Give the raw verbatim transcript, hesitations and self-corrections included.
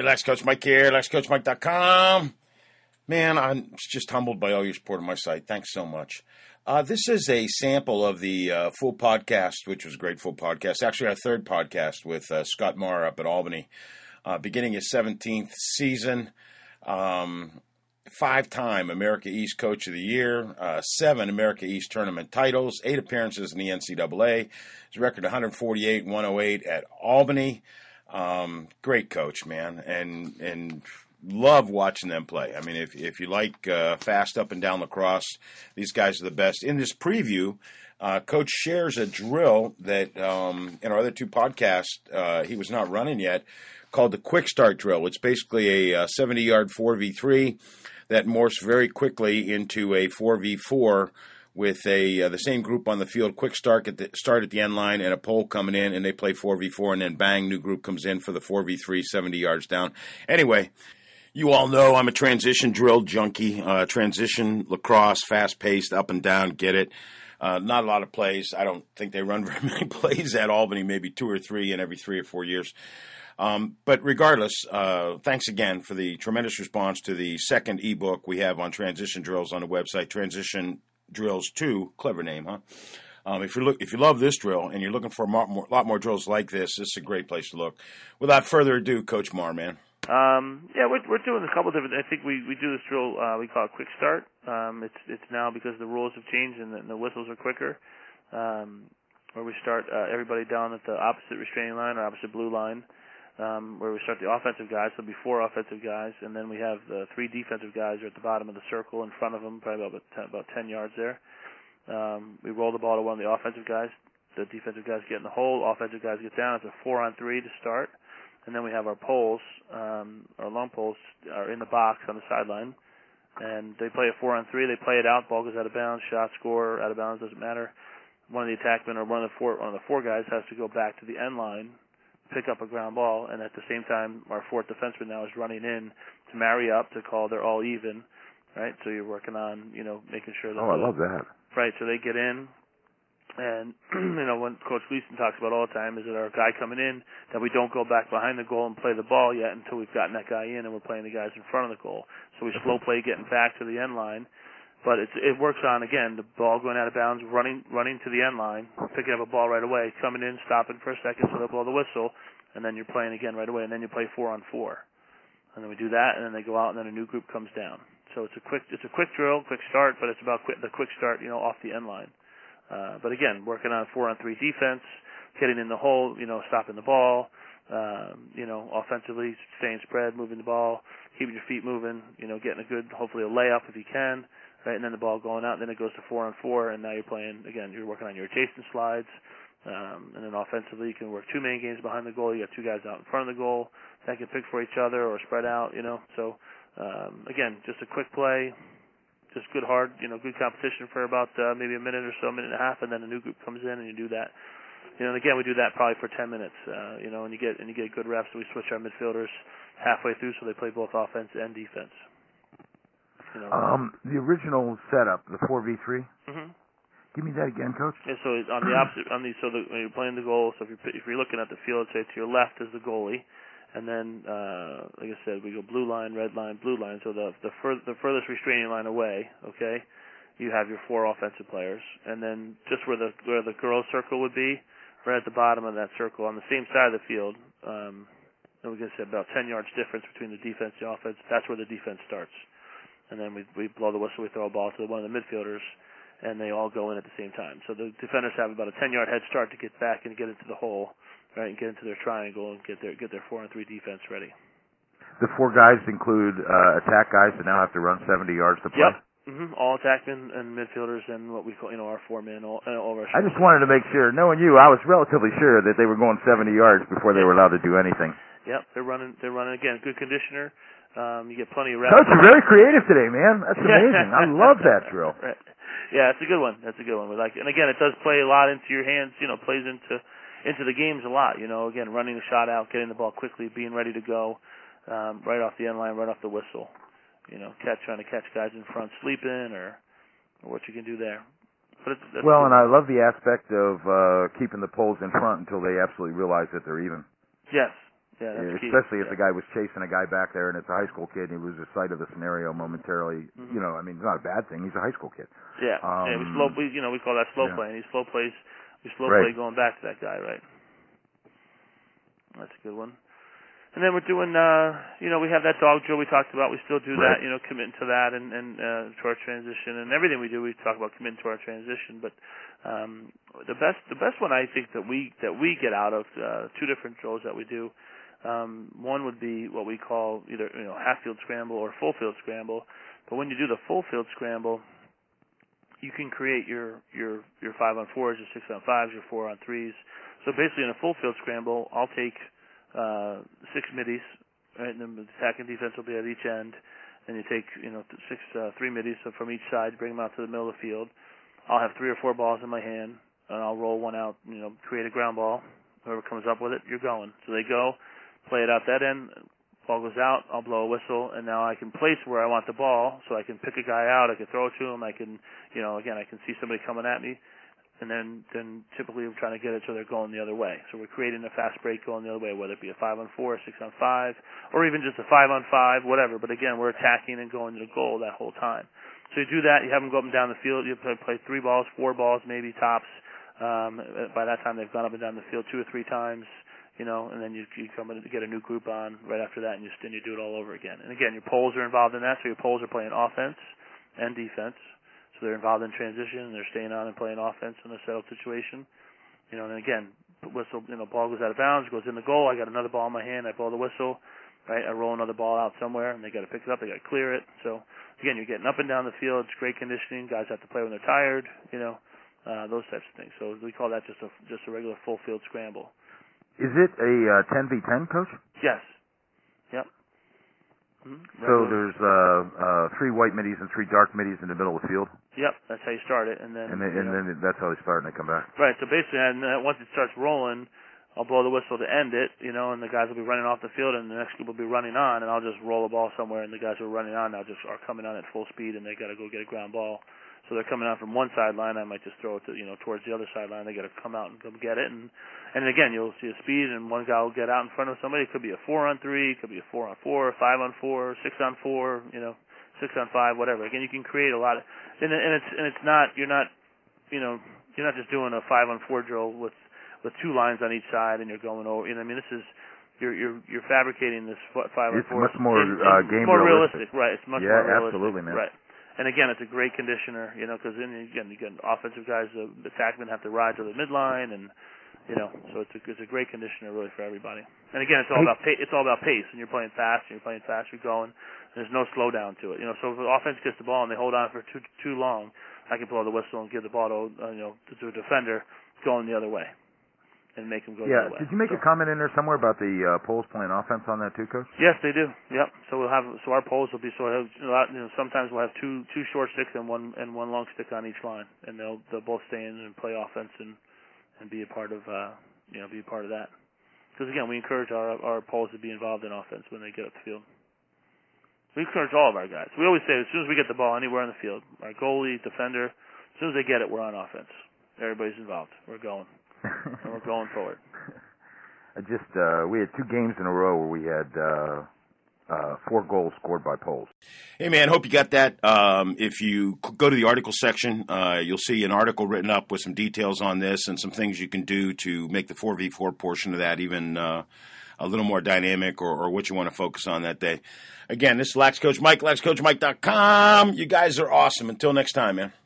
Lex Coach Mike here, lex coach mike dot com. Man, I'm just humbled by all your support on my site. Thanks so much. Uh, this is a sample of the uh, full podcast, which was a great full podcast. Actually, our third podcast with uh, Scott Marr up at Albany, uh, beginning his seventeenth season. Um, five-time America East Coach of the Year, uh, seven America East Tournament titles, eight appearances in the N C double A. His record one forty-eight and one oh eight at Albany. Um, great coach, man, and and love watching them play. I mean, if if you like uh, fast up and down lacrosse, these guys are the best. In this preview, uh, Coach shares a drill that um, in our other two podcasts uh, he was not running yet, called the Quick Start Drill. It's basically a seventy-yard four v three that morphs very quickly into a four v four with a uh, the same group on the field, quick start at the start at the end line, and a pole coming in, and they play four v four, and then bang, new group comes in for the four v three, seventy yards down. Anyway, you all know I'm a transition drill junkie. Uh, transition lacrosse, fast-paced, up and down, get it. Uh, not a lot of plays. I don't think they run very many plays at Albany, maybe two or three in every three or four years. Um, but regardless, uh, thanks again for the tremendous response to the second ebook we have on transition drills on the website, Transition Drills two, clever name, huh? Um, if you look, if you love this drill and you're looking for a more, more, lot more drills like this, this is a great place to look. Without further ado, Coach Marr, man. Um, yeah, we're we're doing a couple different. I think we, we do this drill. Uh, we call it quick start. Um, it's it's now because the rules have changed and the, and the whistles are quicker. Um, where we start uh, everybody down at the opposite restraining line or opposite blue line. Um, where we start the offensive guys, so it'll be four offensive guys, and then we have the three defensive guys are at the bottom of the circle in front of them, probably about ten, about ten yards there. Um, we roll the ball to one of the offensive guys. The defensive guys get in the hole. Offensive guys get down. It's a four on three to start, and then we have our poles, um, our long poles, are in the box on the sideline, and they play a four on three. They play it out. Ball goes out of bounds. Shot, score, out of bounds, doesn't matter. One of the attackmen or one of the four one of the four guys has to go back to the end line, pick up a ground ball, and at the same time, our fourth defenseman now is running in to marry up to call they're all even, right? So you're working on, you know, making sure that. Oh, I love that. Right, so they get in, and, you know, what Coach Gleason talks about all the time is that our guy coming in, that we don't go back behind the goal and play the ball yet until we've gotten that guy in and we're playing the guys in front of the goal. So we slow play getting back to the end line. But it's, it works on, again, the ball going out of bounds, running running to the end line, picking up a ball right away, coming in, stopping for a second so they'll blow the whistle, and then you're playing again right away, and then you play four on four. And then we do that, and then they go out, and then a new group comes down. So it's a quick it's a quick drill, quick start, but it's about quick, the quick start, you know, off the end line. Uh, but again, working on four on three defense, getting in the hole, you know, stopping the ball, um, you know, offensively, staying spread, moving the ball, keeping your feet moving, you know, getting a good, hopefully a layup if you can. Right, and then the ball going out, and then it goes to four on four, and now you're playing, again, you're working on your adjacent slides, um, and then offensively you can work two main games behind the goal. You got two guys out in front of the goal that can pick for each other or spread out, you know. So, um, again, just a quick play, just good hard, you know, good competition for about uh, maybe a minute or so, a minute and a half, and then a new group comes in and you do that. You know, and again, we do that probably for ten minutes, uh, you know, and you get and you get good reps. So we switch our midfielders halfway through so they play both offense and defense. You know. Um, the original setup, the four v three. Mm-hmm. Give me that again, Coach. Yeah, so on the opposite, on the so the, when you're playing the goal, so if you're if you're looking at the field, say to your left is the goalie, and then uh, like I said, we go blue line, red line, blue line. So the the, fur, the furthest restraining line away, okay, you have your four offensive players, and then just where the where the girls' circle would be, right at the bottom of that circle, on the same side of the field. Um, and we can say about ten yards difference between the defense and the offense. That's where the defense starts. And then we we blow the whistle, we throw a ball to one of the midfielders, and they all go in at the same time. So the defenders have about a ten-yard head start to get back and get into the hole, right, and get into their triangle and get their get their four and three defense ready. The four guys include uh, attack guys that now have to run seventy yards to play. Yep. Mm-hmm. All attackmen and midfielders and what we call, you know, our four men. All, all of our. I just wanted to make sure, knowing you, I was relatively sure that they were going seventy yards before they were allowed to do anything. Yep, they're running. They're running again. Good conditioner. Um, you get plenty of reps. Coach, you're very creative today, man. That's amazing. I love that drill. Right. Yeah, it's a good one. That's a good one. We like, and again, it does play a lot into your hands. You know, plays into into the games a lot. You know, again, running the shot out, getting the ball quickly, being ready to go, um, right off the end line, right off the whistle. You know, catch trying to catch guys in front sleeping, or, or what you can do there. But it's, well, and I love the aspect of uh, keeping the poles in front until they absolutely realize that they're even. Yes. Yeah, that's key. Especially if yeah. the guy was chasing a guy back there and it's a high school kid and he loses sight of the scenario momentarily. Mm-hmm. You know, I mean, it's not a bad thing. He's a high school kid. Yeah, um, yeah. We slow. We, you know, we call that slow yeah. playing. He slow plays. We slow right. play going back to that guy, right? That's a good one. And then we're doing, uh, you know, we have that dog drill we talked about. We still do right. that, you know, committing to that and, and uh, to our transition and everything we do. We talk about committing to our transition. But um, the best, the best one I think that we that we get out of uh, two different drills that we do. Um, one would be what we call either you know half field scramble or full field scramble. But when you do the full field scramble, you can create your your your five on fours, your six on fives, your four on threes. So basically, in a full field scramble, I'll take Uh, six middies, right, and then the attack and defense will be at each end. And you take, you know, six, uh, three middies so from each side, bring them out to the middle of the field. I'll have three or four balls in my hand, and I'll roll one out, you know, create a ground ball. Whoever comes up with it, you're going. So they go, play it out that end, ball goes out, I'll blow a whistle, and now I can place where I want the ball, so I can pick a guy out, I can throw it to him, I can, you know, again, I can see somebody coming at me. And then, then typically we're trying to get it so they're going the other way. So we're creating a fast break going the other way, whether it be a five on four, a six on five, or even just a five on five, whatever. But again, we're attacking and going to the goal that whole time. So you do that. You have them go up and down the field. You play, play three balls, four balls, maybe tops. Um, by that time, they've gone up and down the field two or three times. You know, and then you, you come in to get a new group on right after that, and you then you do it all over again. And again, your poles are involved in that. So your poles are playing offense and defense. So they're involved in transition, and they're staying on and playing offense in a settled situation. You know, and again, whistle, you know, ball goes out of bounds, goes in the goal. I got another ball in my hand. I blow the whistle, right? I roll another ball out somewhere, and they got to pick it up. They got to clear it. So again, you're getting up and down the field. It's great conditioning. Guys have to play when they're tired. You know, uh, those types of things. So we call that just a just a regular full field scramble. Is it a uh, ten v ten, Coach? Yes. Yep. Mm-hmm. So there's uh, uh, three white middies and three dark middies in the middle of the field? Yep, that's how you start it. And then and, they, and then that's how they start and they come back? Right, so basically and then once it starts rolling, I'll blow the whistle to end it, you know, and the guys will be running off the field and the next group will be running on, and I'll just roll the ball somewhere, and the guys who are running on now just are coming on at full speed, and they got to go get a ground ball. So they're coming on from one sideline. I might just throw it to, you know, towards the other sideline. They got to come out and come get it. And and again, you'll see a speed, and one guy will get out in front of somebody. It could be a four on three, it could be a four on four, five on four, six on four, you know, six on five, whatever. Again, you can create a lot of, and, and it's and it's not you're not, you know, you're not just doing a five on four drill with with two lines on each side, and you're going over. You know, I mean, this is. You're you're you're fabricating this five on four. It's much more in, in, uh, game more realistic. realistic, right? It's much yeah, more realistic, absolutely, man. right? And again, it's a great conditioner, you know, because then again, you get offensive guys, the attackmen have to ride to the midline, and you know, so it's a it's a great conditioner really for everybody. And again, it's all about pa- it's all about pace. And you're playing fast, and you're playing fast, you're going. There's no slowdown to it, you know. So if the offense gets the ball and they hold on for too too long, I can blow the whistle and give the ball to uh, you know to, to a defender going the other way. And make them go yeah. the other way. Did you make so. a comment in there somewhere about the uh, poles playing offense on that too, Coach? Yes, they do. Yep. So we'll have so our poles will be sort of you know sometimes we'll have two two short sticks and one and one long stick on each line, and they'll they'll both stay in and play offense and and be a part of uh you know be a part of that. Because again, we encourage our our poles to be involved in offense when they get up the field. We encourage all of our guys. We always say as soon as we get the ball anywhere on the field, our goalie, defender, as soon as they get it, we're on offense. Everybody's involved. We're going. And we're going forward. I just uh, we had two games in a row where we had uh, uh, four goals scored by poles. Hey man, hope you got that. Um, if you go to the article section, uh, you'll see an article written up with some details on this and some things you can do to make the four v four portion of that even uh, a little more dynamic, or, or what you want to focus on that day. Again, this is Lax Coach Mike, lax coach mike dot com. You guys are awesome. Until next time, man.